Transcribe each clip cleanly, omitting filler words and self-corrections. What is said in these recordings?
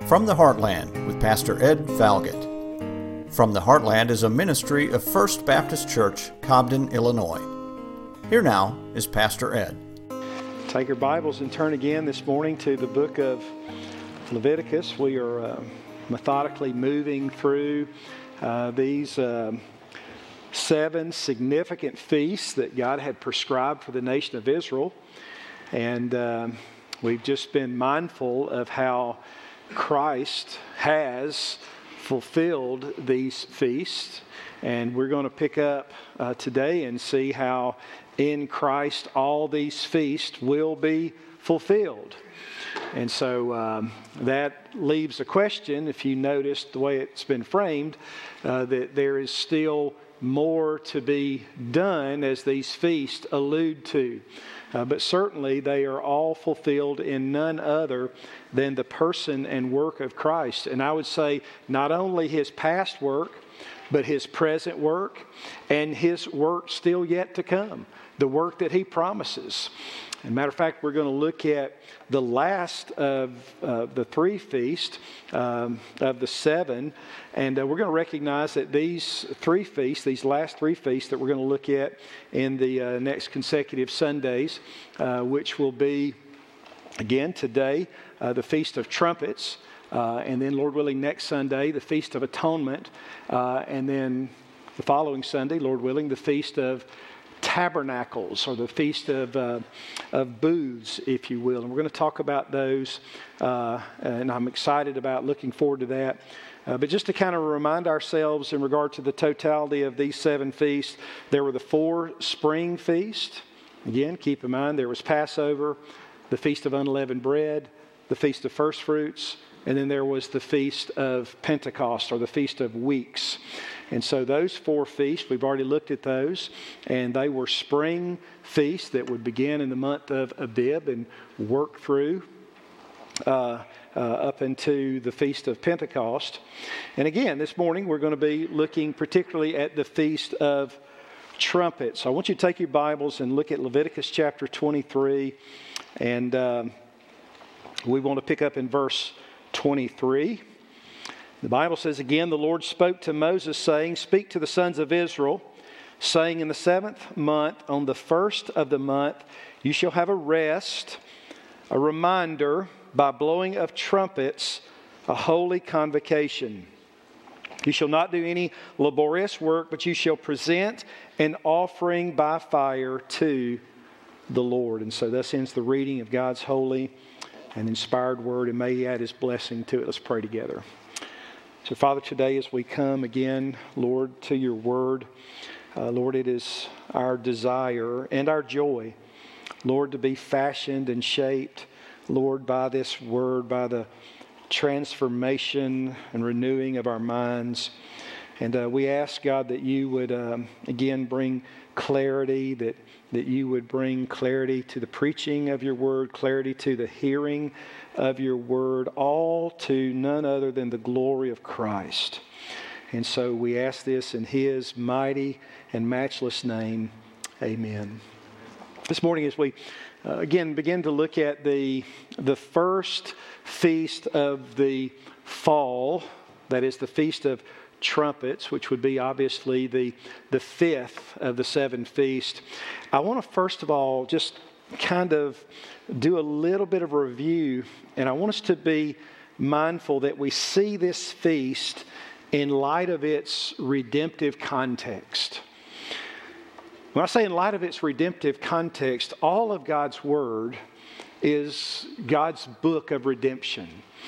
From the Heartland with Pastor Ed Falgett. From the Heartland is a ministry of First Baptist Church, Cobden, Illinois. Here now is Pastor Ed. Take your Bibles and turn again this morning to the book of Leviticus. We are methodically moving through these 7 significant feasts that God had prescribed for the nation of Israel. And we've just been mindful of how Christ has fulfilled these feasts. And we're going to pick up today and see how in Christ all these feasts will be fulfilled. And so that leaves a question, if you noticed the way it's been framed, that there is still more to be done as these feasts allude to. But certainly they are all fulfilled in none other than the person and work of Christ. And I would say not only His past work, but His present work and His work still yet to come, the work that He promises. As a matter of fact, we're going to look at the last of the 3 feasts of the 7, and we're going to recognize that these 3 feasts, these last 3 feasts that we're going to look at in the next consecutive Sundays, which will be, again, today, the Feast of Trumpets, and then, Lord willing, next Sunday, the Feast of Atonement, and then the following Sunday, Lord willing, the Feast of Tabernacles, or the Feast of Booths, if you will. And we're going to talk about those, and I'm excited about looking forward to that. But just to kind of remind ourselves in regard to the totality of these 7 feasts, there were the 4 spring feasts. Again, keep in mind there was Passover, the Feast of Unleavened Bread, the Feast of First Fruits, and then there was the Feast of Pentecost, or the Feast of Weeks. And so those 4 feasts, we've already looked at those, and they were spring feasts that would begin in the month of Abib and work through up into the Feast of Pentecost. And again, this morning we're going to be looking particularly at the Feast of Trumpets. So I want you to take your Bibles and look at Leviticus chapter 23, and we want to pick up in verse 23. The Bible says, "Again, the Lord spoke to Moses, saying, Speak to the sons of Israel, saying, In the 7th month, on the 1st of the month, you shall have a rest, a reminder, by blowing of trumpets, a holy convocation. You shall not do any laborious work, but you shall present an offering by fire to the Lord." And so thus ends the reading of God's holy and inspired word, and may He add His blessing to it. Let's pray together. So, Father, today as we come again, Lord, to your word, Lord, it is our desire and our joy, Lord, to be fashioned and shaped, Lord, by this word, by the transformation and renewing of our minds. And we ask, God, that you would, again, bring clarity, that you would bring clarity to the preaching of your word, clarity to the hearing of your word, all to none other than the glory of Christ. And so we ask this in His mighty and matchless name. Amen. This morning as we again begin to look at the first feast of the fall, that is the Feast of Trumpets, which would be obviously the 5th of the 7 feasts. I want to first of all just kind of do a little bit of a review, and I want us to be mindful that we see this feast in light of its redemptive context. When I say in light of its redemptive context, all of God's Word is God's book of redemption.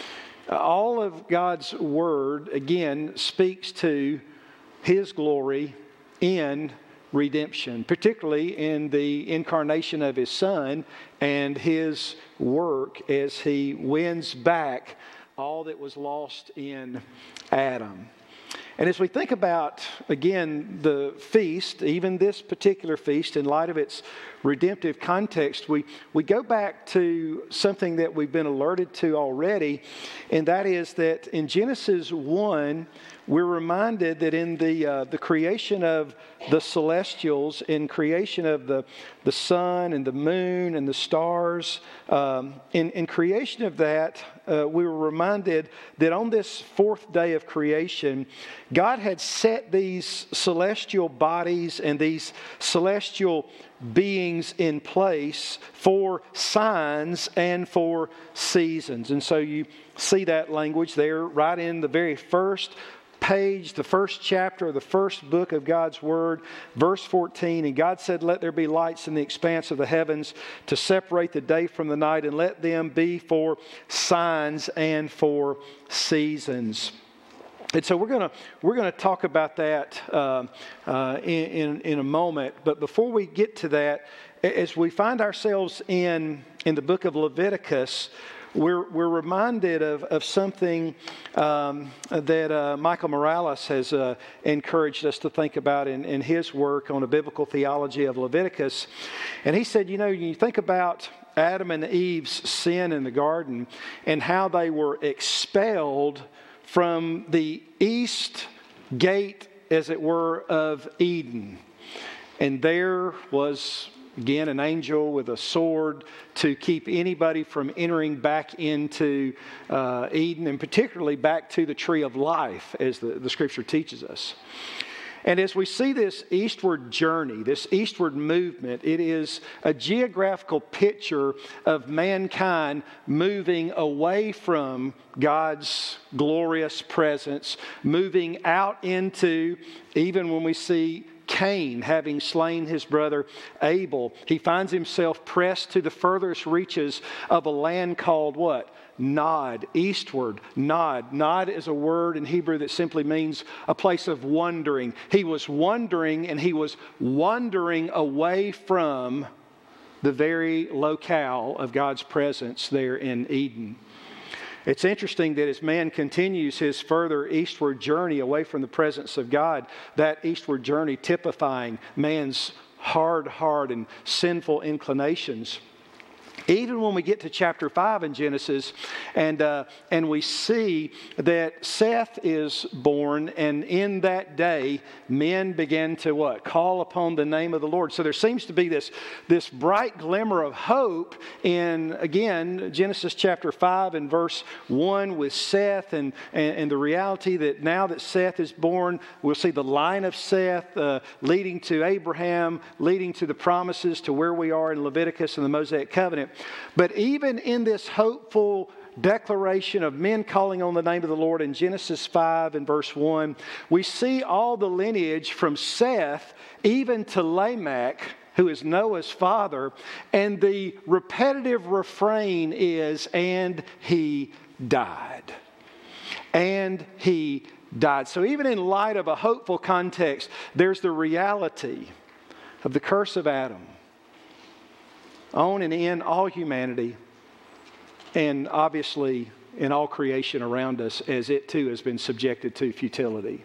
All of God's Word, again, speaks to His glory in redemption, particularly in the incarnation of His Son and His work as He wins back all that was lost in Adam. And as we think about, again, the feast, even this particular feast, in light of its redemptive context, we go back to something that we've been alerted to already, and that is that in Genesis 1, we're reminded that in the creation of the celestials, in creation of the sun and the moon and the stars, in creation of that, we were reminded that on this fourth day of creation, God had set these celestial bodies and these celestial beings in place for signs and for seasons. And so you see that language there right in the very first page, the first chapter of the first book of God's Word, verse 14. And God said, "Let there be lights in the expanse of the heavens to separate the day from the night, and let them be for signs and for seasons." And so we're gonna talk about that in a moment. But before we get to that, as we find ourselves in the book of Leviticus, we're reminded of something that Michael Morales has encouraged us to think about in his work on a biblical theology of Leviticus. And he said, you think about Adam and Eve's sin in the garden and how they were expelled from the east gate, as it were, of Eden. And there was, again, an angel with a sword to keep anybody from entering back into Eden, and particularly back to the tree of life, as the Scripture teaches us. And as we see this eastward journey, this eastward movement, it is a geographical picture of mankind moving away from God's glorious presence, moving out into, even when we see Cain having slain his brother Abel, he finds himself pressed to the furthest reaches of a land called what? Nod, eastward, Nod. Nod is a word in Hebrew that simply means a place of wandering. He was wandering, and he was wandering away from the very locale of God's presence there in Eden. It's interesting that as man continues his further eastward journey away from the presence of God, that eastward journey typifying man's hard and sinful inclinations. Even when we get to chapter 5 in Genesis, and we see that Seth is born, and in that day, men began to what? Call upon the name of the Lord. So there seems to be this bright glimmer of hope in, again, Genesis chapter 5 and verse 1 with Seth, and the reality that now that Seth is born, we'll see the line of Seth leading to Abraham, leading to the promises to where we are in Leviticus and the Mosaic Covenant. But even in this hopeful declaration of men calling on the name of the Lord in Genesis 5 and verse 1, we see all the lineage from Seth even to Lamech, who is Noah's father, and the repetitive refrain is, "and he died." And he died. So even in light of a hopeful context, there's the reality of the curse of Adam on and in all humanity, and obviously in all creation around us, as it too has been subjected to futility.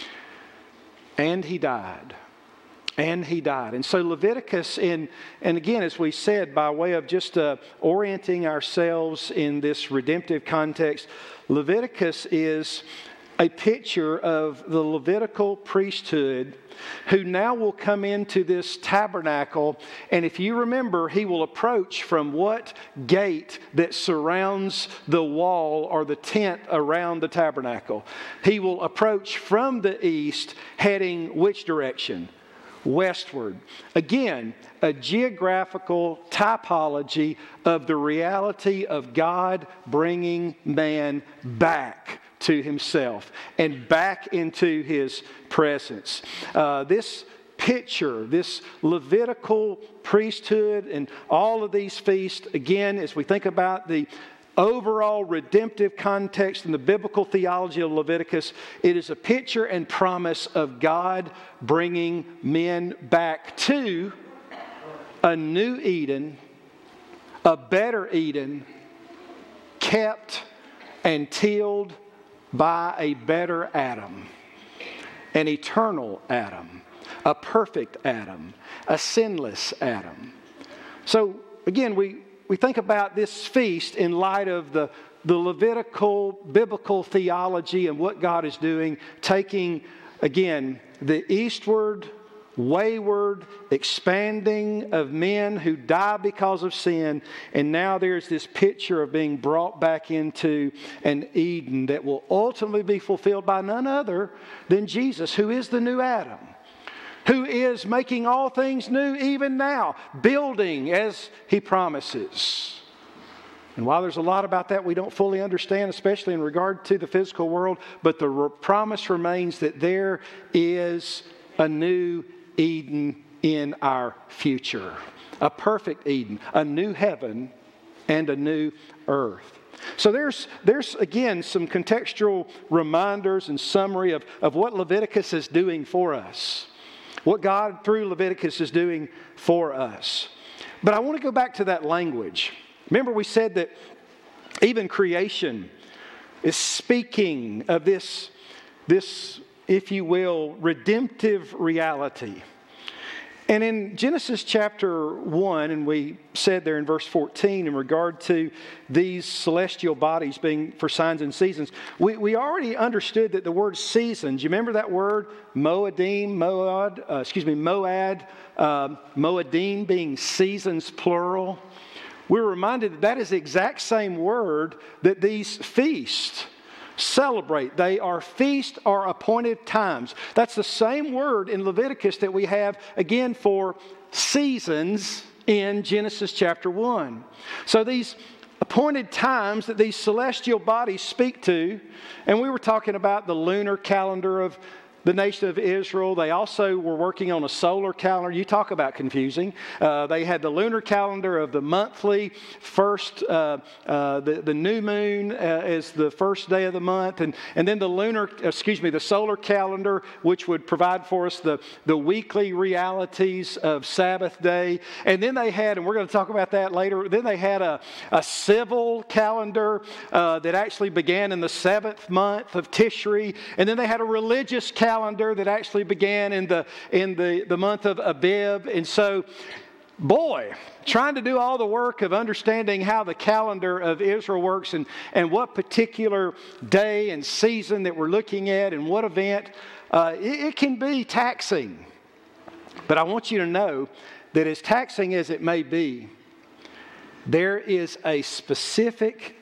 And he died. And he died. And so Leviticus, and again, as we said, by way of just orienting ourselves in this redemptive context, Leviticus is a picture of the Levitical priesthood who now will come into this tabernacle. And if you remember, he will approach from what gate that surrounds the wall or the tent around the tabernacle? He will approach from the east, heading which direction? Westward. Again, a geographical typology of the reality of God bringing man back to himself and back into his presence. This picture, this Levitical priesthood and all of these feasts, again, as we think about the overall redemptive context in the biblical theology of Leviticus, it is a picture and promise of God bringing men back to a new Eden, a better Eden, kept and tilled by a better Adam, an eternal Adam, a perfect Adam, a sinless Adam. So again, we think about this feast in light of the the Levitical biblical theology and what God is doing, taking, again, the eastward, wayward, expanding of men who die because of sin, and now there's this picture of being brought back into an Eden that will ultimately be fulfilled by none other than Jesus, who is the new Adam, who is making all things new even now, building as He promises. And while there's a lot about that we don't fully understand, especially in regard to the physical world, but the promise remains that there is a new Eden in our future. A perfect Eden, a new heaven, and a new earth. So there's again some contextual reminders and summary of what Leviticus is doing for us. What God through Leviticus is doing for us. But I want to go back to that language. Remember we said that even creation is speaking of this, if you will, redemptive reality. And in Genesis chapter 1, and we said there in verse 14 in regard to these celestial bodies being for signs and seasons, we already understood that the word seasons, you remember that word? Moadim, Moad, Moadim being seasons plural. We're reminded that that is the exact same word that these feasts celebrate. They are feast or appointed times. That's the same word in Leviticus that we have again for seasons in Genesis chapter 1. So these appointed times that these celestial bodies speak to, and we were talking about the lunar calendar of the nation of Israel. They also were working on a solar calendar. You talk about confusing. They had the lunar calendar of the monthly first, the new moon as the first day of the month, and then the solar calendar, which would provide for us the weekly realities of Sabbath day. And then they had, and we're going to talk about that later, then they had a civil calendar that actually began in the 7th month of Tishri, and then they had a religious calendar that actually began in the month of Abib. And so, boy, trying to do all the work of understanding how the calendar of Israel works and what particular day and season that we're looking at and what event, it can be taxing. But I want you to know that as taxing as it may be, there is a specific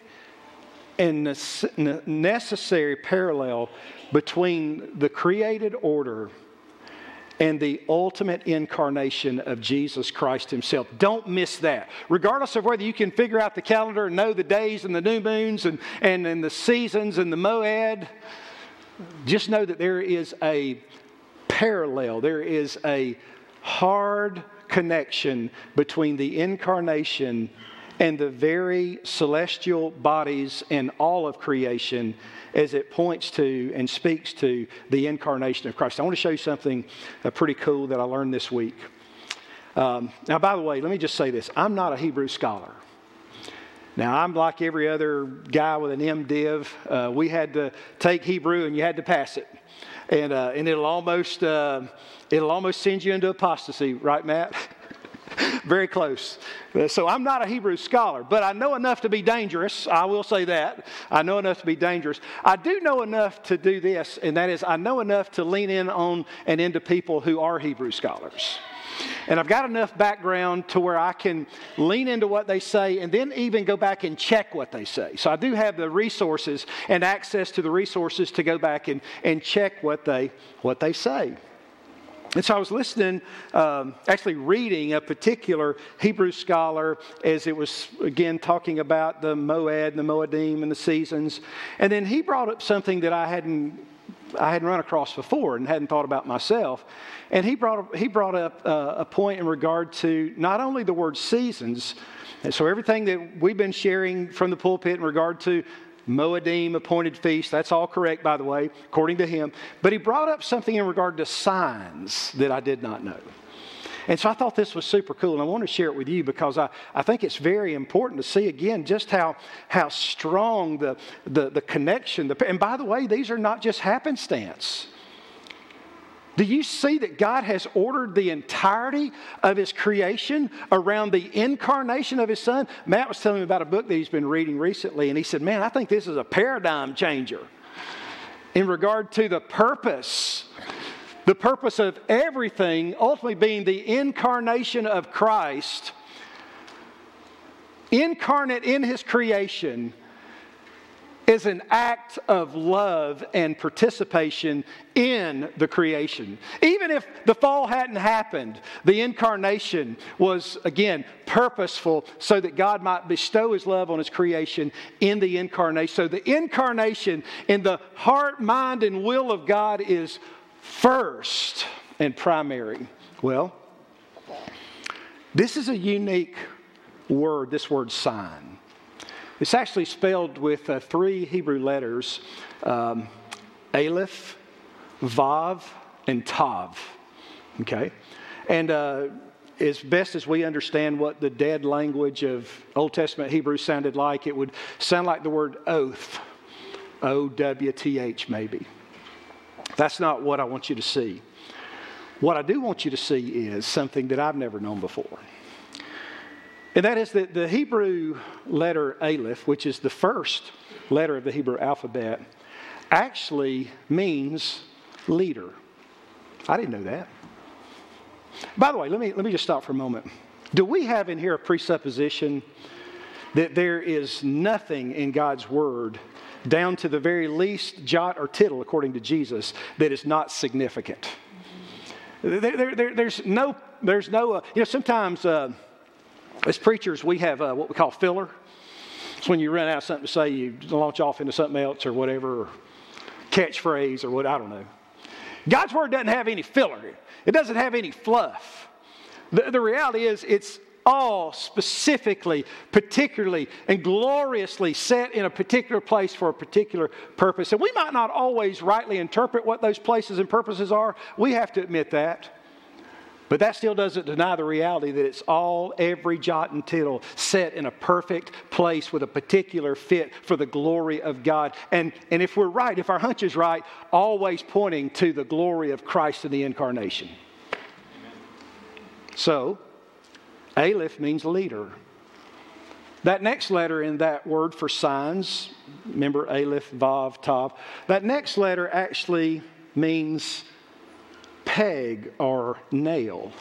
and necessary parallel between the created order and the ultimate incarnation of Jesus Christ Himself. Don't miss that. Regardless of whether you can figure out the calendar and know the days and the new moons and the seasons and the moed, just know that there is a parallel. There is a hard connection between the incarnation and the very celestial bodies and all of creation as it points to and speaks to the incarnation of Christ. I want to show you something pretty cool that I learned this week. Now, by the way, let me just say this. I'm not a Hebrew scholar. Now, I'm like every other guy with an MDiv. We had to take Hebrew and you had to pass it. And it'll almost send you into apostasy, right, Matt? Very close. So I'm not a Hebrew scholar, but I know enough to be dangerous. I will say that. I know enough to be dangerous. I do know enough to do this, and that is I know enough to lean in on and into people who are Hebrew scholars. And I've got enough background to where I can lean into what they say and then even go back and check what they say. So I do have the resources and access to the resources to go back and check what they say. And so I was listening, actually reading a particular Hebrew scholar as it was, again, talking about the Moed and the Moadim and the seasons. And then he brought up something that I hadn't run across before and hadn't thought about myself. And he brought up a point in regard to not only the word seasons, and so everything that we've been sharing from the pulpit in regard to Moadim, appointed feast, that's all correct, by the way, according to him. But he brought up something in regard to signs that I did not know. And so I thought this was super cool, and I want to share it with you because I think it's very important to see, again, just how strong the connection. And by the way, these are not just happenstance. Do you see that God has ordered the entirety of His creation around the incarnation of His Son? Matt was telling me about a book that he's been reading recently, and he said, man, I think this is a paradigm changer in regard to the purpose of everything ultimately being the incarnation of Christ, incarnate in His creation, is an act of love and participation in the creation. Even if the fall hadn't happened, the incarnation was, again, purposeful so that God might bestow His love on His creation in the incarnation. So the incarnation in the heart, mind, and will of God is first and primary. Well, this is a unique word, this word sign. It's actually spelled with 3 Hebrew letters, Aleph, Vav, and Tav. Okay? And as best as we understand what the dead language of Old Testament Hebrew sounded like, it would sound like the word oath. O-W-T-H maybe. That's not what I want you to see. What I do want you to see is something that I've never known before. And that is that the Hebrew letter Aleph, which is the first letter of the Hebrew alphabet, actually means leader. I didn't know that. By the way, let me just stop for a moment. Do we have in here a presupposition that there is nothing in God's Word, down to the very least jot or tittle, according to Jesus, that is not significant? There's no. Sometimes as preachers, we have what we call filler. It's when you run out of something to say, you launch off into something else or whatever, or catchphrase or what, I don't know. God's Word doesn't have any filler. It doesn't have any fluff. The reality is it's all specifically, particularly, and gloriously set in a particular place for a particular purpose. And we might not always rightly interpret what those places and purposes are. We have to admit that. But that still doesn't deny the reality that it's all, every jot and tittle, set in a perfect place with a particular fit for the glory of God. And if we're right, if our hunch is right, always pointing to the glory of Christ in the incarnation. Amen. So, Aleph means leader. That next letter in that word for signs, remember Aleph, Vav, Tav, that next letter actually means peg or nail.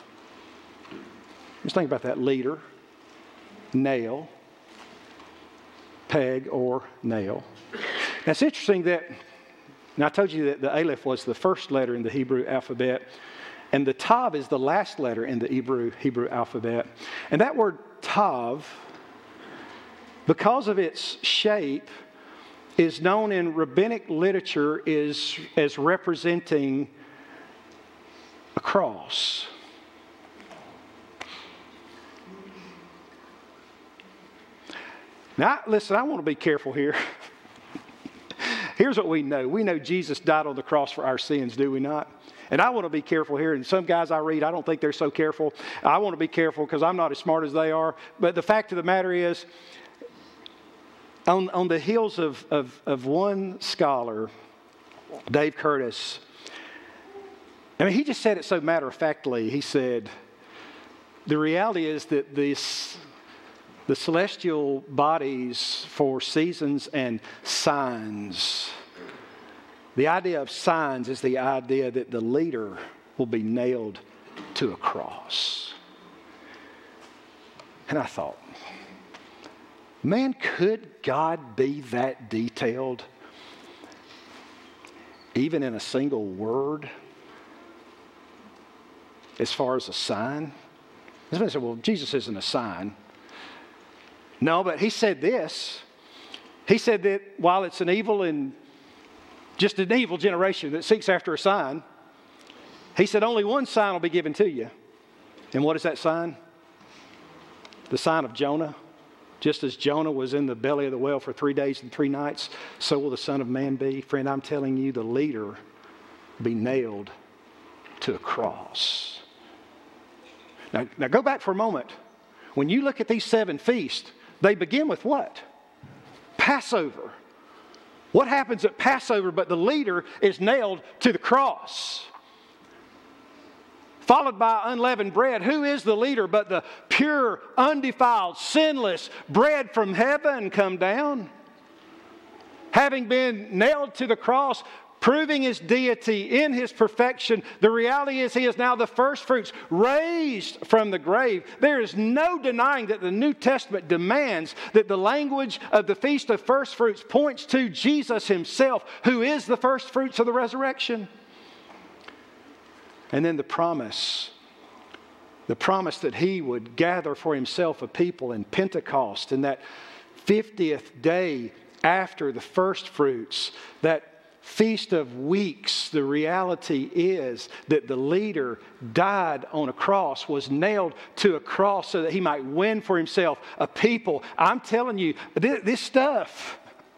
Just think about that. Leader, nail, peg or nail. Now it's interesting that, and I told you that the Aleph was the first letter in the Hebrew alphabet, and the Tav is the last letter in the Hebrew alphabet. And that word Tav, because of its shape, is known in rabbinic literature as representing a cross. Now, listen, I want to be careful here. Here's what we know. We know Jesus died on the cross for our sins, do we not? And I want to be careful here. And some guys I read, I don't think they're so careful. I want to be careful because I'm not as smart as they are. But the fact of the matter is, on the heels of one scholar, Dave Curtis, I mean, he just said it so matter-of-factly. He said, the reality is that the celestial bodies for seasons and signs, the idea of signs is the idea that the leader will be nailed to a cross. And I thought, man, could God be that detailed? Even in a single word? As far as a sign? Somebody said, well, Jesus isn't a sign. No, but he said this. He said that while it's an evil and just an evil generation that seeks after a sign, he said only one sign will be given to you. And what is that sign? The sign of Jonah. Just as Jonah was in the belly of the whale for 3 days and 3 nights, so will the Son of Man be. Friend, I'm telling you, the leader will be nailed to a cross. Now go back for a moment. When you look at these 7 feasts, they begin with what? Passover. What happens at Passover but the leader is nailed to the cross? followed by unleavened bread. Who is the leader but the pure, undefiled, sinless bread from heaven come down? Having been nailed to the cross, proving His deity in His perfection, the reality is He is now the first fruits, raised from the grave. There is no denying that the New Testament demands that the language of the Feast of First Fruits points to Jesus Himself, who is the first fruits of the resurrection. And then the promise that He would gather for Himself a people in Pentecost, in that 50th day after the first fruits, that Feast of Weeks. The reality is that the leader died on a cross, was nailed to a cross so that He might win for Himself a people. I'm telling you, this stuff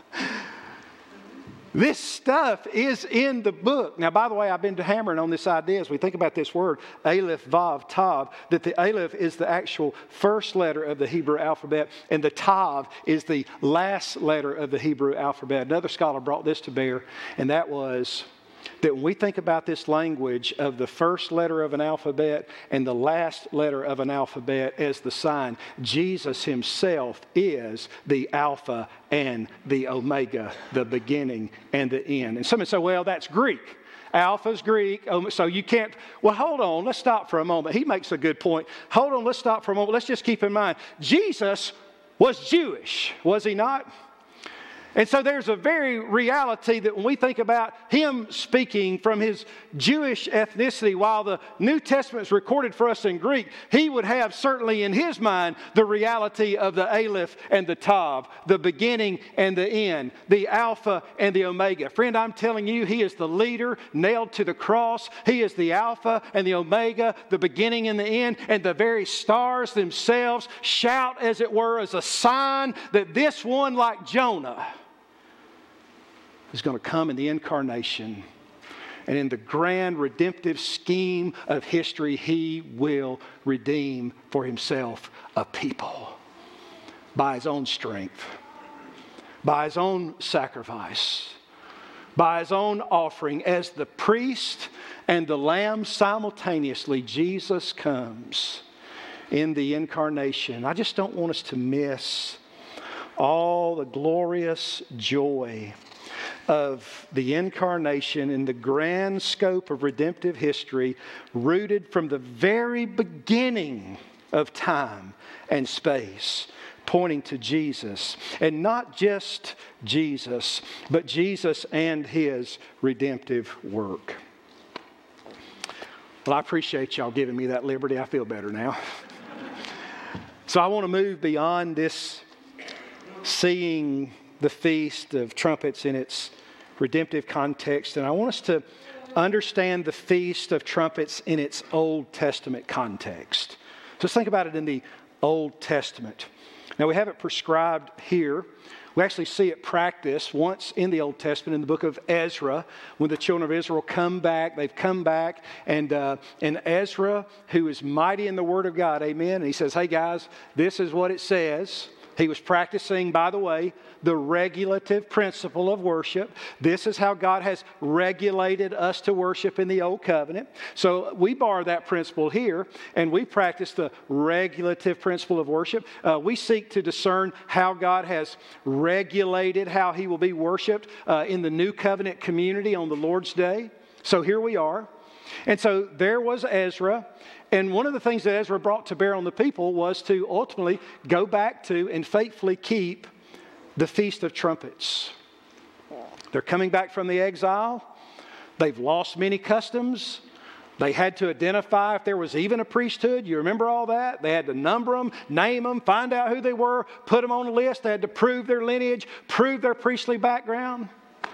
is in the book. Now, by the way, I've been hammering on this idea as we think about this word, Aleph, Vav, Tav, that the Aleph is the actual first letter of the Hebrew alphabet, and the Tav is the last letter of the Hebrew alphabet. Another scholar brought this to bear, and that was that when we think about this language of the first letter of an alphabet and the last letter of an alphabet as the sign, Jesus Himself is the Alpha and the Omega, the beginning and the end. And some say, well, that's Greek. Alpha's Greek, so you can't. Well, hold on. Let's stop for a moment. He makes a good point. Hold on. Let's stop for a moment. Let's just keep in mind, Jesus was Jewish, was He not? And so there's a very reality that when we think about Him speaking from His Jewish ethnicity, while the New Testament is recorded for us in Greek, He would have certainly in His mind the reality of the Aleph and the Tav, the beginning and the end, the Alpha and the Omega. Friend, I'm telling you, He is the leader nailed to the cross. He is the Alpha and the Omega, the beginning and the end, and the very stars themselves shout, as it were, as a sign that this one, like Jonah, is going to come in the incarnation. And in the grand redemptive scheme of history, He will redeem for Himself a people by His own strength, by His own sacrifice, by His own offering. As the priest and the lamb simultaneously, Jesus comes in the incarnation. I just don't want us to miss all the glorious joy of the incarnation in the grand scope of redemptive history, rooted from the very beginning of time and space, pointing to Jesus. And not just Jesus, but Jesus and His redemptive work. Well, I appreciate y'all giving me that liberty. I feel better now. So I want to move beyond this, seeing the Feast of Trumpets in its redemptive context. And I want us to understand the Feast of Trumpets in its Old Testament context. So let's think about it in the Old Testament. Now, we have it prescribed here. We actually see it practiced once in the Old Testament in the book of Ezra, when the children of Israel come back. They've come back, and Ezra, who is mighty in the Word of God, amen, and he says, hey guys, this is what it says. He was practicing, by the way, the regulative principle of worship. This is how God has regulated us to worship in the Old Covenant. So we borrow that principle here, and we practice the regulative principle of worship. We seek to discern how God has regulated how He will be worshiped in the New Covenant community on the Lord's Day. So here we are. And so there was Ezra. And one of the things that Ezra brought to bear on the people was to ultimately go back to and faithfully keep the Feast of Trumpets. They're coming back from the exile. They've lost many customs. They had to identify if there was even a priesthood. You remember all that? They had to number them, name them, find out who they were, put them on a list. They had to prove their lineage, prove their priestly background.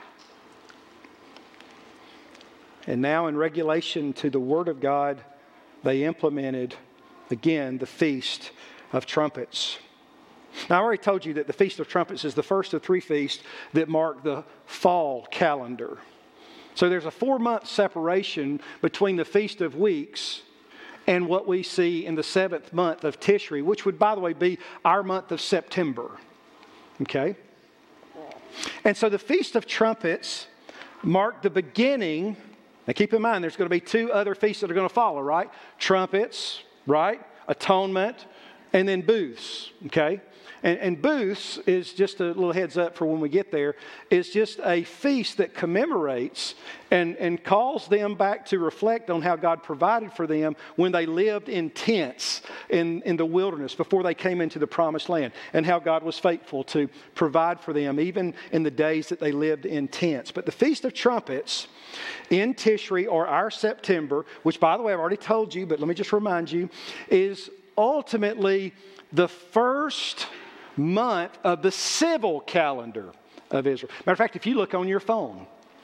And now in regulation to the Word of God, they implemented, again, the Feast of Trumpets. Now, I already told you that the Feast of Trumpets is the first of three feasts that mark the fall calendar. So there's a 4-month separation between the Feast of Weeks and what we see in the 7th month of Tishri, which would, by the way, be our month of September. Okay? And so the Feast of Trumpets marked the beginning. Now keep in mind, there's going to be 2 other feasts that are going to follow, right? Trumpets, right? Atonement, and then booths, okay? And booths is just a little heads up for when we get there, is just a feast that commemorates and calls them back to reflect on how God provided for them when they lived in tents in the wilderness before they came into the promised land, and how God was faithful to provide for them even in the days that they lived in tents. But the Feast of Trumpets in Tishri, or our September, which by the way I've already told you, but let me just remind you, is ultimately the first month of the civil calendar of Israel. Matter of fact, if you look on your phone,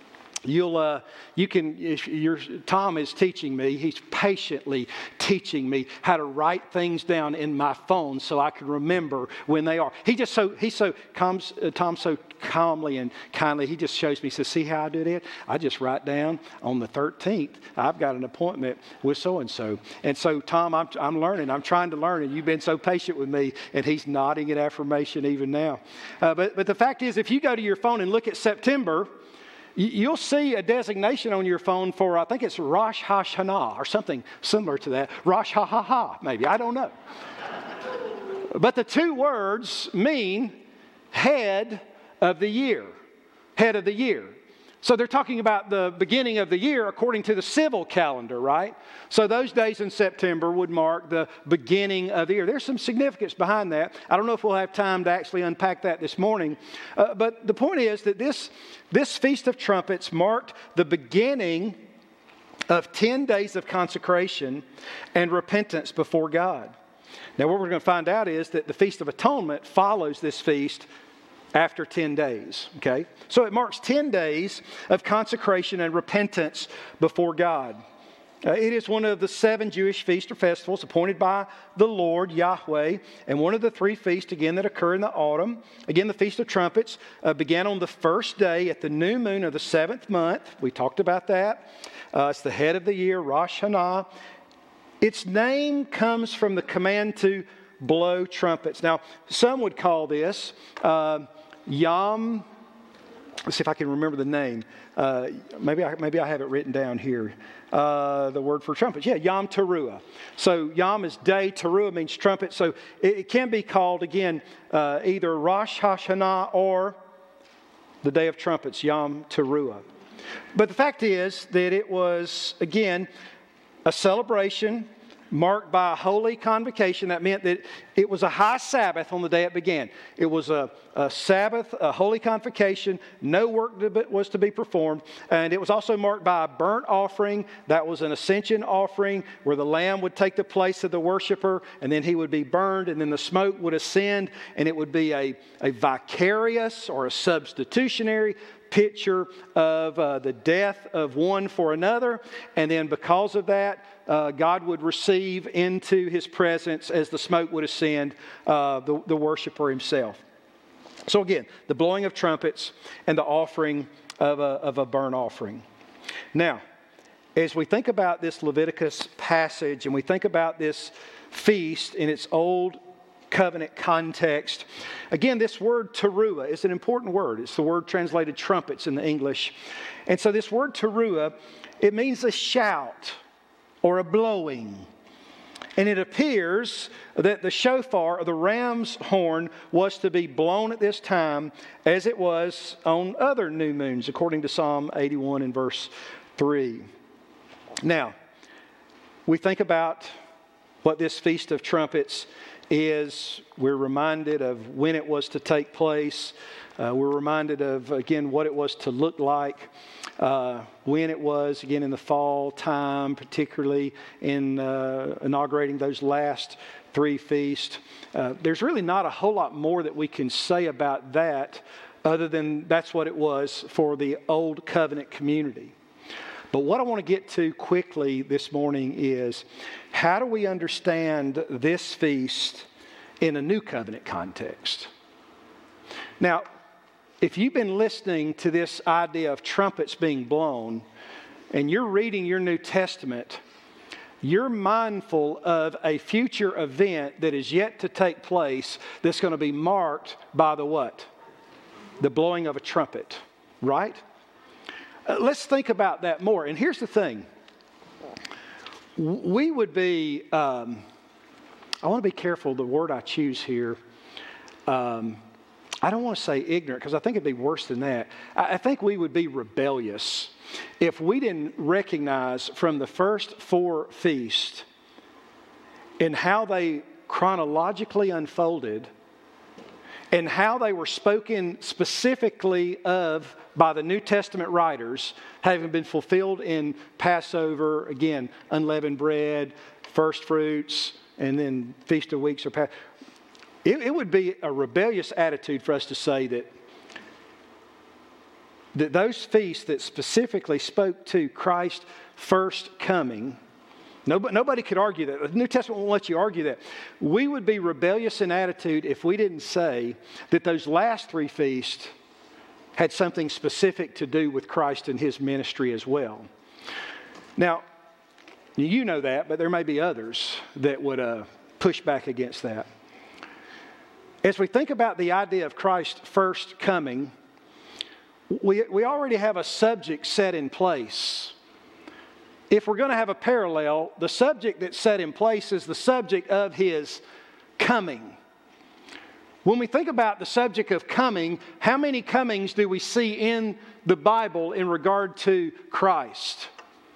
Tom is teaching me, he's patiently teaching me how to write things down in my phone so I can remember when they are. Tom so calmly and kindly, he just shows me, he says, see how I do that? I just write down on the 13th, I've got an appointment with so-and-so. And so, Tom, I'm learning, I'm trying to learn, and you've been so patient with me, and he's nodding in affirmation even now. But the fact is, if you go to your phone and look at September, you'll see a designation on your phone for, I think it's Rosh Hashanah or something similar to that. Rosh Ha-ha-ha, maybe. I don't know. But the 2 words mean head of the year. Head of the year. So they're talking about the beginning of the year according to the civil calendar, right? So those days in September would mark the beginning of the year. There's some significance behind that. I don't know if we'll have time to actually unpack that this morning. But the point is that this Feast of Trumpets marked the beginning of 10 days of consecration and repentance before God. Now what we're going to find out is that the Feast of Atonement follows this feast after 10 days, okay? So it marks 10 days of consecration and repentance before God. It is one of the 7 Jewish feasts or festivals appointed by the Lord, Yahweh, and one of the 3 feasts, again, that occur in the autumn. Again, the Feast of Trumpets began on the first day at the new moon of the 7th month. We talked about that. It's the head of the year, Rosh Hashanah. Its name comes from the command to blow trumpets. Now, some would call this Yom, let's see if I can remember the name. Maybe I have it written down here. The word for trumpets. Yeah, Yom Teruah. So Yom is day, Teruah means trumpet. So it can be called, again, either Rosh Hashanah or the Day of Trumpets, Yom Teruah. But the fact is that it was, again, a celebration marked by a holy convocation. That meant that it was a high Sabbath on the day it began. It was a Sabbath, a holy convocation. No work was to be performed. And it was also marked by a burnt offering. That was an ascension offering where the lamb would take the place of the worshiper, and then he would be burned, and then the smoke would ascend, and it would be a vicarious or a substitutionary picture of the death of one for another. And then because of that, God would receive into His presence, as the smoke would ascend, the worshiper himself. So again, the blowing of trumpets and the offering of a burnt offering. Now, as we think about this Leviticus passage and we think about this feast in its old covenant context, again, this word teruah is an important word. It's the word translated trumpets in the English. And so this word teruah, it means a shout or a blowing. And it appears that the shofar, or the ram's horn, was to be blown at this time as it was on other new moons, according to Psalm 81 and verse 3. Now, we think about what this Feast of Trumpets is. We're reminded of when it was to take place. We're reminded of, again, what it was to look like. When it was, again, in the fall time, particularly in inaugurating those last 3 feasts. There's really not a whole lot more that we can say about that other than that's what it was for the Old Covenant community. But what I want to get to quickly this morning is, how do we understand this feast in a New Covenant context? Now, if you've been listening to this idea of trumpets being blown, and you're reading your New Testament, you're mindful of a future event that is yet to take place that's going to be marked by the what? The blowing of a trumpet, right? Let's think about that more. And here's the thing. We would be, I want to be careful the word I choose here. I don't want to say ignorant, because I think it'd be worse than that. I think we would be rebellious if we didn't recognize from the first 4 feasts and how they chronologically unfolded and how they were spoken specifically of by the New Testament writers, having been fulfilled in Passover, again, unleavened bread, first fruits, and then Feast of Weeks or Passover. It would be a rebellious attitude for us to say that those feasts that specifically spoke to Christ's first coming, nobody could argue that. The New Testament won't let you argue that. We would be rebellious in attitude if we didn't say that those last 3 feasts had something specific to do with Christ and His ministry as well. Now, you know that, but there may be others that would push back against that. As we think about the idea of Christ's first coming, we already have a subject set in place. If we're going to have a parallel, the subject that's set in place is the subject of His coming. When we think about the subject of coming, how many comings do we see in the Bible in regard to Christ?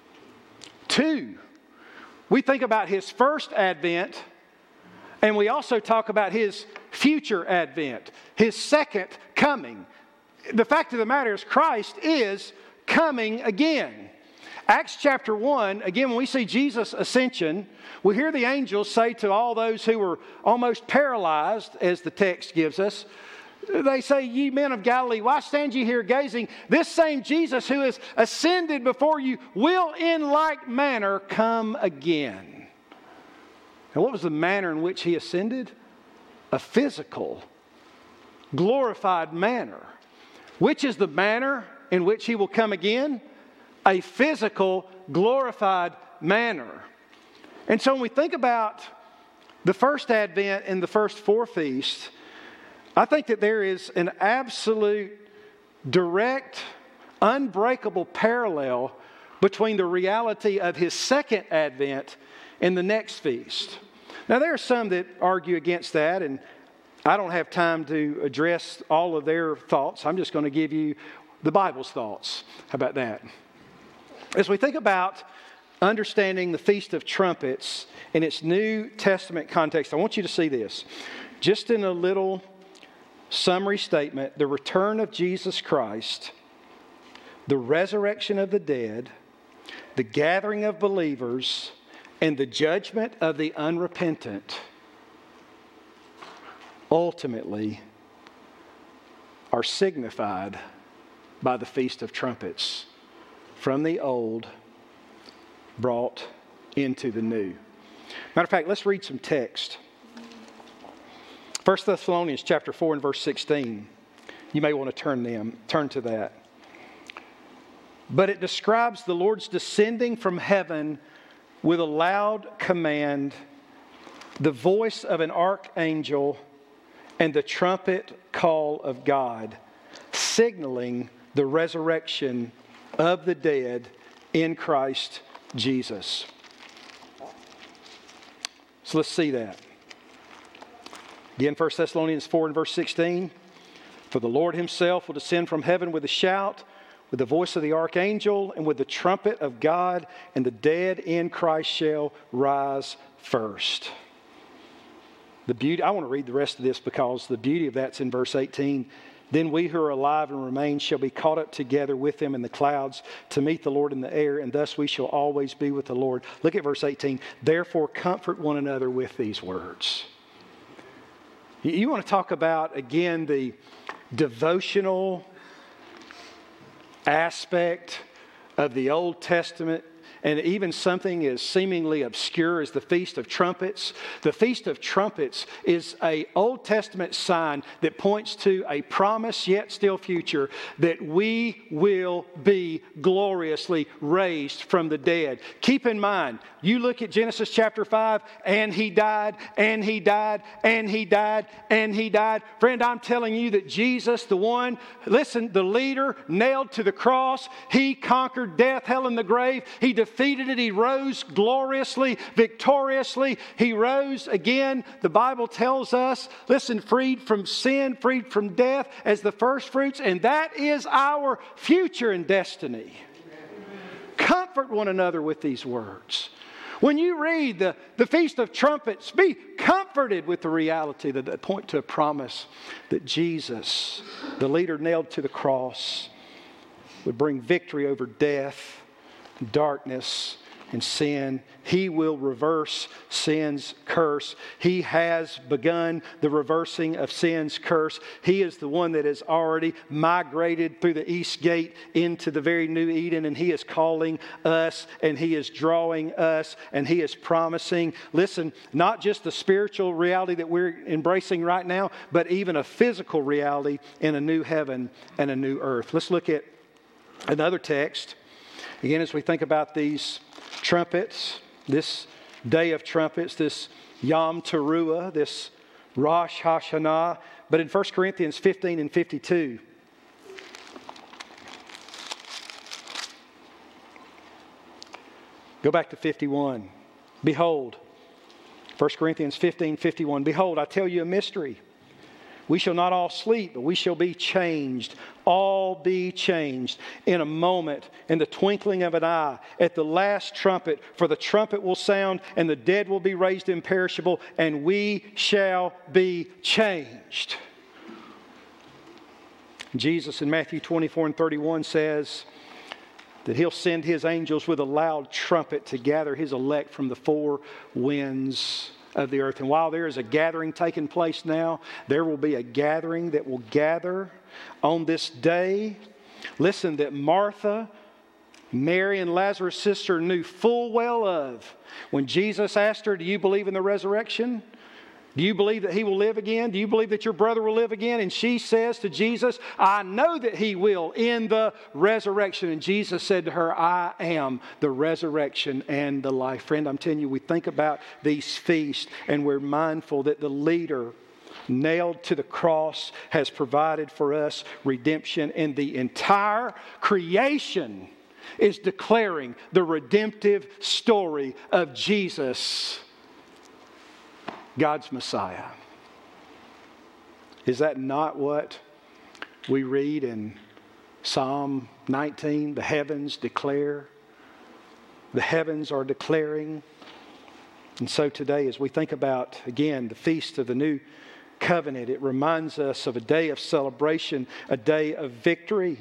2. We think about His first advent, and we also talk about His future advent, His second coming. The fact of the matter is Christ is coming again. Acts chapter 1, again, when we see Jesus' ascension, we hear the angels say to all those who were almost paralyzed, as the text gives us, they say, "Ye men of Galilee, why stand ye here gazing? This same Jesus who is ascended before you will in like manner come again." And what was the manner in which He ascended? A physical, glorified manner. Which is the manner in which He will come again? A physical, glorified manner. And so when we think about the first advent and the first 4 feasts, I think that there is an absolute, direct, unbreakable parallel between the reality of His second advent and the next feast. Now, there are some that argue against that, and I don't have time to address all of their thoughts. I'm just going to give you the Bible's thoughts. How about that? As we think about understanding the Feast of Trumpets in its New Testament context, I want you to see this. Just in a little summary statement, the return of Jesus Christ, the resurrection of the dead, the gathering of believers, and the judgment of the unrepentant ultimately are signified by the Feast of Trumpets, from the old brought into the new. Matter of fact, let's read some text. 1 Thessalonians chapter 4 and verse 16. You may want to turn to that. But it describes the Lord's descending from heaven with a loud command, the voice of an archangel, and the trumpet call of God, signaling the resurrection of the dead in Christ Jesus. So let's see that. Again, 1 Thessalonians 4 and verse 16. For the Lord Himself will descend from heaven with a shout, with the voice of the archangel, and with the trumpet of God, and the dead in Christ shall rise first. The beauty, I want to read the rest of this because the beauty of that's in verse 18. Then we who are alive and remain shall be caught up together with them in the clouds to meet the Lord in the air, and thus we shall always be with the Lord. Look at verse 18. Therefore comfort one another with these words. You want to talk about, again, the devotional aspect of the Old Testament even something as seemingly obscure as the Feast of Trumpets. The Feast of Trumpets is an Old Testament sign that points to a promise yet still future that we will be gloriously raised from the dead. Keep in mind, you look at Genesis chapter 5, and he died, and he died, and he died, and he died. Friend, I'm telling you that Jesus, the one, listen, the leader, nailed to the cross, he conquered death, hell, and the grave. He defeated it. He rose gloriously, victoriously. He rose again. The Bible tells us, listen, freed from sin, freed from death as the first fruits, and that is our future and destiny. Comfort one another with these words. When you read the Feast of Trumpets, be comforted with the reality that they point to a promise that Jesus, the leader nailed to the cross, would bring victory over death, darkness, and sin. He will reverse sin's curse. He has begun the reversing of sin's curse. He is the one that has already migrated through the east gate into the very new Eden, and He is calling us, and He is drawing us, and He is promising, listen, not just the spiritual reality that we're embracing right now, but even a physical reality in a new heaven and a new earth. Let's look at another text. Again, as we think about these trumpets, this day of trumpets, this Yom Teruah, this Rosh Hashanah, but in 1 Corinthians 15 and 52. Go back to 51. Behold, 1 Corinthians 15, 51. Behold, I tell you a mystery. We shall not all sleep, but we shall be changed. All be changed in a moment, in the twinkling of an eye, at the last trumpet. For the trumpet will sound, and the dead will be raised imperishable, and we shall be changed. Jesus in Matthew 24 and 31 says that He'll send His angels with a loud trumpet to gather His elect from the four winds of the earth. And while there is a gathering taking place now, there will be a gathering that will gather on this day. Listen, that Martha, Mary, and Lazarus' sister knew full well of. When Jesus asked her, do you believe in the resurrection? Do you believe that He will live again? Do you believe that your brother will live again? And she says to Jesus, I know that He will in the resurrection. And Jesus said to her, I am the resurrection and the life. Friend, I'm telling you, we think about these feasts and we're mindful that the leader nailed to the cross has provided for us redemption, and the entire creation is declaring the redemptive story of Jesus, God's Messiah. Is that not what we read in Psalm 19? The heavens declare. The heavens are declaring. And so today, as we think about, again, the feast of the new covenant, it reminds us of a day of celebration, a day of victory.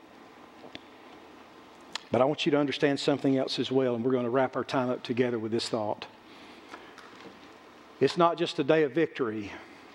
But I want you to understand something else as well, and we're going to wrap our time up together with this thought. It's not just a day of victory,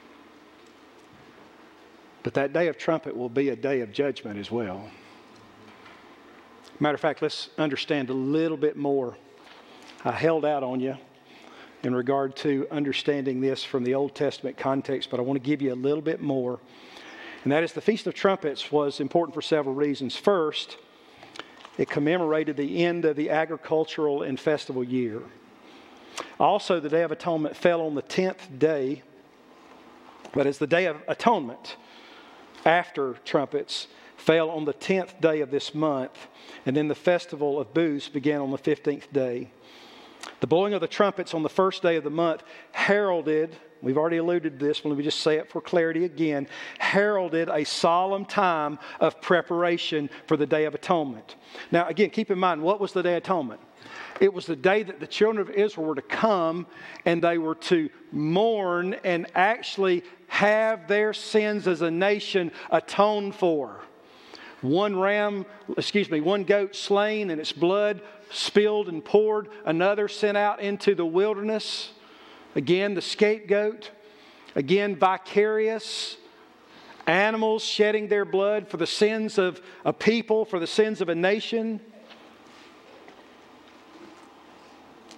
but that day of trumpet will be a day of judgment as well. Matter of fact, let's understand a little bit more. I held out on you in regard to understanding this from the Old Testament context, but I want to give you a little bit more. And that is, the Feast of Trumpets was important for several reasons. First, it commemorated the end of the agricultural and festival year. Also, the Day of Atonement fell on the 10th day, but as the Day of Atonement after trumpets fell on the 10th day of this month, and then the Festival of Booths began on the 15th day. The blowing of the trumpets on the first day of the month heralded, we've already alluded to this, but let me just say it for clarity again, heralded a solemn time of preparation for the Day of Atonement. Now, again, keep in mind, what was the Day of Atonement? It was the day that the children of Israel were to come and they were to mourn and actually have their sins as a nation atoned for. One goat slain and its blood spilled and poured. Another sent out into the wilderness. Again, the scapegoat. Again, vicarious animals shedding their blood for the sins of a people, for the sins of a nation.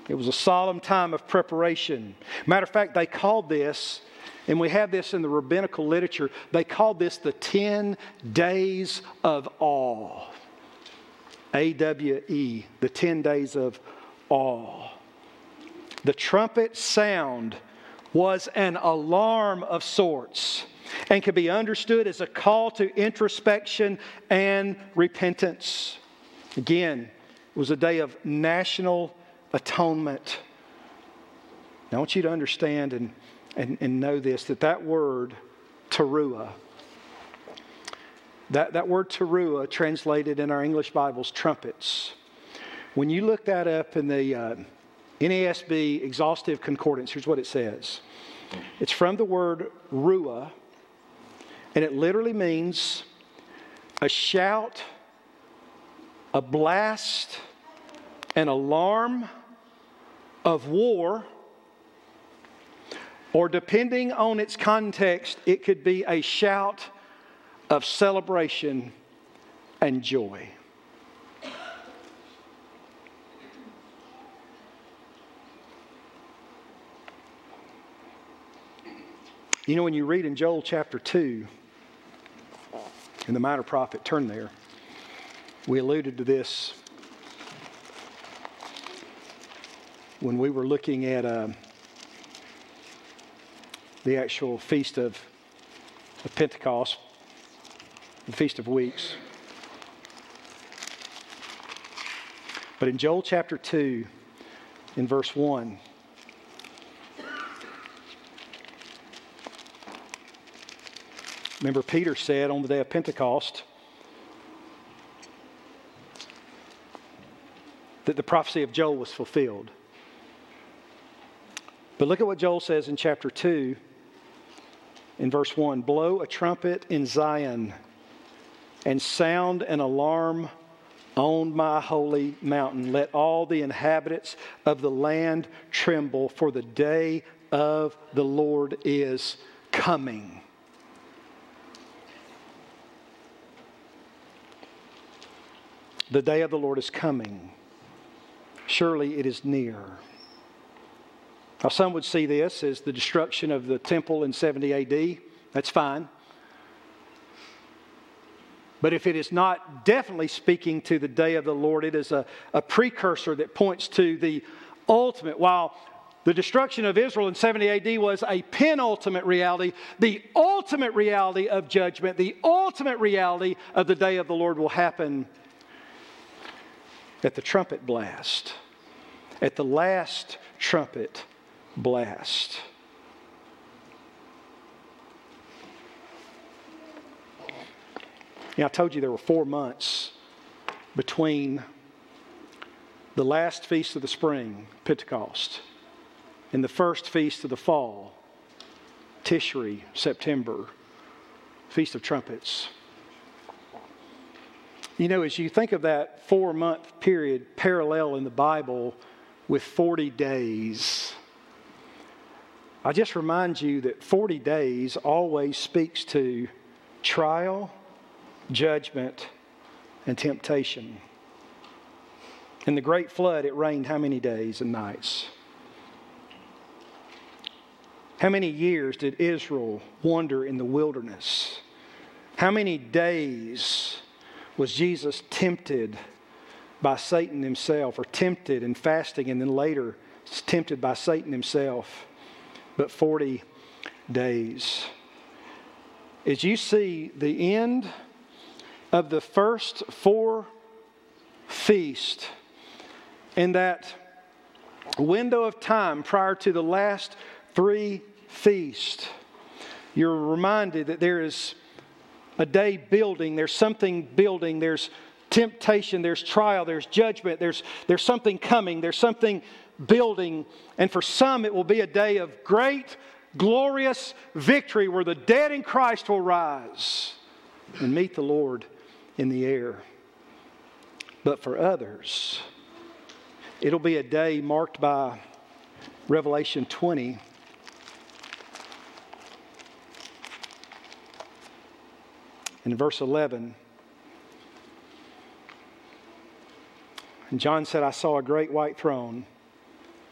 It was a solemn time of preparation. Matter of fact, they called this, and we have this in the rabbinical literature, they called this the 10 days of awe. A-W-E, the 10 days of awe. The trumpet sound was an alarm of sorts and could be understood as a call to introspection and repentance. Again, it was a day of national atonement. Now, I want you to understand and know this, that word, teruah, that word teruah, translated in our English Bibles, trumpets. When you look that up in the NASB Exhaustive Concordance, here's what it says. It's from the word ruah, and it literally means a shout, a blast, an alarm of war, or depending on its context, it could be a shout of celebration and joy. You know, when you read in Joel chapter 2, in the minor prophet, turn there, we alluded to this when we were looking at the actual Feast of Pentecost, the Feast of Weeks. But in Joel chapter 2, in verse 1, remember Peter said on the day of Pentecost that the prophecy of Joel was fulfilled. But look at what Joel says in chapter 2, in verse 1. Blow a trumpet in Zion and sound an alarm on my holy mountain. Let all the inhabitants of the land tremble, for the day of the Lord is coming. The day of the Lord is coming. Surely it is near. Now, some would see this as the destruction of the temple in 70 AD. That's fine. But if it is not definitely speaking to the day of the Lord, it is a precursor that points to the ultimate. While the destruction of Israel in 70 AD was a penultimate reality, the ultimate reality of judgment, the ultimate reality of the day of the Lord will happen at the trumpet blast, at the last trumpet blast. I told you there were 4 months between the last feast of the spring, Pentecost, and the first feast of the fall, Tishri, September, Feast of Trumpets. You know, as you think of that 4-month period parallel in the Bible with 40 days, I just remind you that 40 days always speaks to trial, judgment, and temptation. In the great flood, it rained how many days and nights? How many years did Israel wander in the wilderness? How many days was Jesus tempted by Satan himself, or tempted in fasting and then later tempted by Satan himself? But 40 days. As you see the end of the first 4 feasts in that window of time prior to the last 3 feasts, you're reminded that there is a day building, there's something building, there's temptation, there's trial, there's judgment, there's something coming, there's something building. And for some it will be a day of great, glorious victory where the dead in Christ will rise and meet the Lord in the air. But for others, it'll be a day marked by Revelation 20. In verse 11, and John said, I saw a great white throne,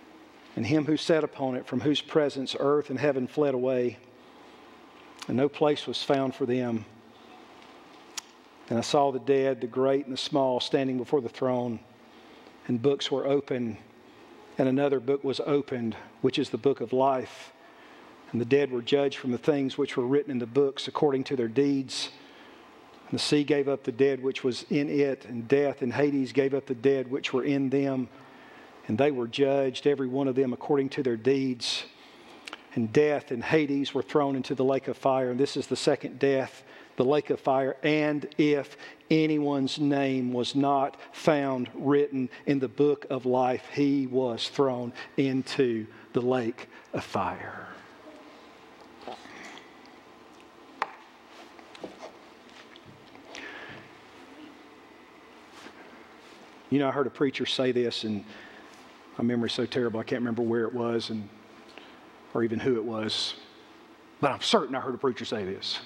and him who sat upon it, from whose presence earth and heaven fled away, and no place was found for them. And I saw the dead, the great and the small, standing before the throne, and books were opened, and another book was opened, which is the book of life. And the dead were judged from the things which were written in the books according to their deeds. And the sea gave up the dead which was in it, and death and Hades gave up the dead which were in them. And they were judged, every one of them according to their deeds. And death and Hades were thrown into the lake of fire. And this is the second death, the lake of fire. And if anyone's name was not found written in the book of life, he was thrown into the lake of fire. You know, I heard a preacher say this, and my memory's so terrible, I can't remember where it was or even who it was. But I'm certain I heard a preacher say this.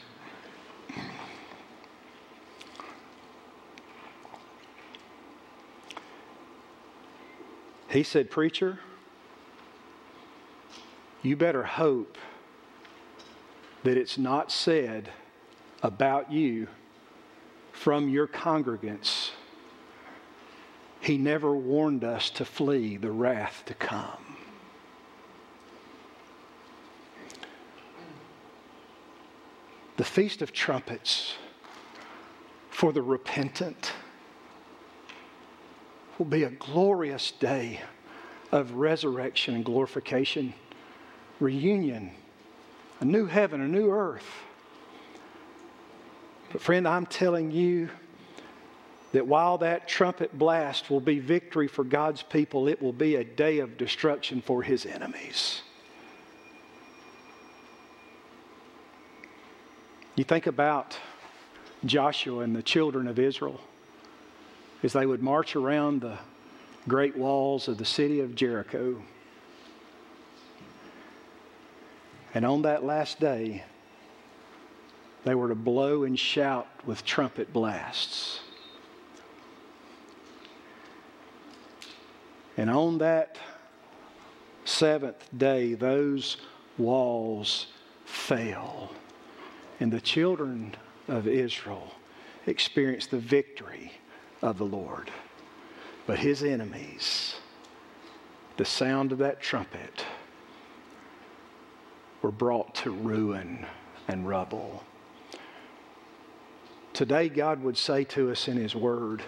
He said, "Preacher, you better hope that it's not said about you from your congregants, he never warned us to flee the wrath to come." The Feast of Trumpets for the repentant will be a glorious day of resurrection and glorification, reunion, a new heaven, a new earth. But friend, I'm telling you that while that trumpet blast will be victory for God's people, it will be a day of destruction for His enemies. You think about Joshua and the children of Israel as they would march around the great walls of the city of Jericho. And on that last day, they were to blow and shout with trumpet blasts. And on that seventh day, those walls fell. And the children of Israel experienced the victory of the Lord. But His enemies, the sound of that trumpet, were brought to ruin and rubble. Today, God would say to us in His Word,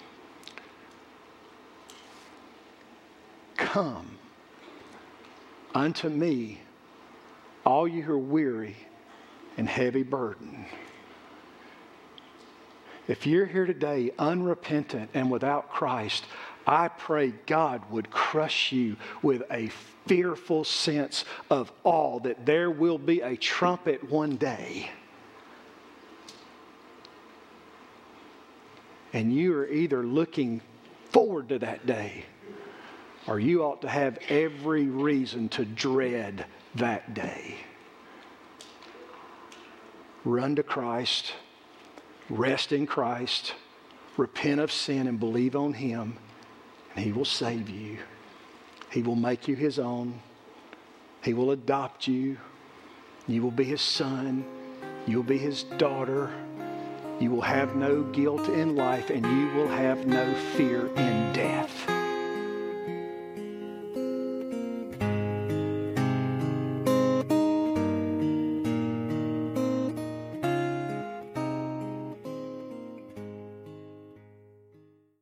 "Come unto me, all you who are weary and heavy burden." If you're here today unrepentant and without Christ, I pray God would crush you with a fearful sense of awe that there will be a trumpet one day. And you are either looking forward to that day, or you ought to have every reason to dread that day. Run to Christ, rest in Christ, repent of sin and believe on Him, and He will save you. He will make you His own. He will adopt you. You will be His son. You'll be His daughter. You will have no guilt in life, and you will have no fear in death.